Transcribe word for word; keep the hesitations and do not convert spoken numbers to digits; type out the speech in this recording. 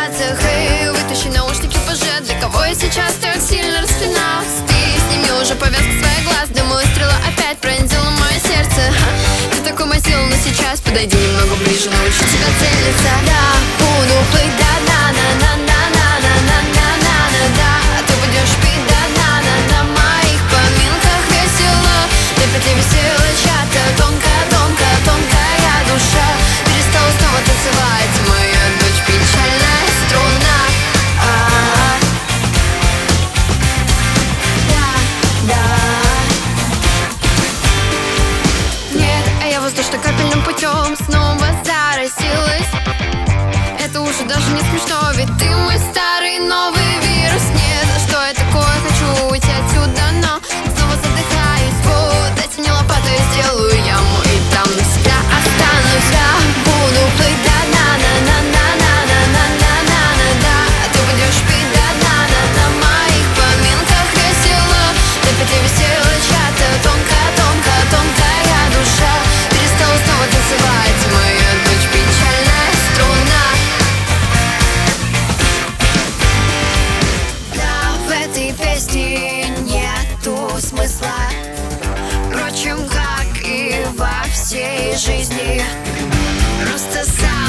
вибрациях. Эй, вытащи наушники позже. Для кого я сейчас так сильно распиналась? Ты сними уже повязку своих глаз. Думаю, стрела опять пронзила мое сердце. Ха, ты такой мазил, но сейчас подойди немного ближе, научу тебя целиться. Да, буду плыть до дна, на-на-на-на-на-на-на-на-на. Да, ты будешь пить до дна, на моих поминках весело. До петли висела чья-то тонкая, тонкая, тонкая душа. Перестала снова танцевать моя дочь, печальная струна. А-а-а. Да, да. Нет, а я воздушно-капельным путем снова заразилась. Это уже даже не смешно, ведь ты мой старый новый вирус. Нет, что я такое хочу уйти отсюда, но снова задыхаюсь. Вот, дайте мне лопату, я сделаю яму и там навсегда останусь. Я буду плыть до дна, на-на-на-на-на-на-на-на-на. Да, ты будешь пить до дна, на моих поминках весело. До петли висела чья-то тонкая, тонкая, тонкая душа. Перестала снова танцевать моя дочь, печальная струна. В этой песне нету смысла, впрочем, как и во всей жизни. Просто сам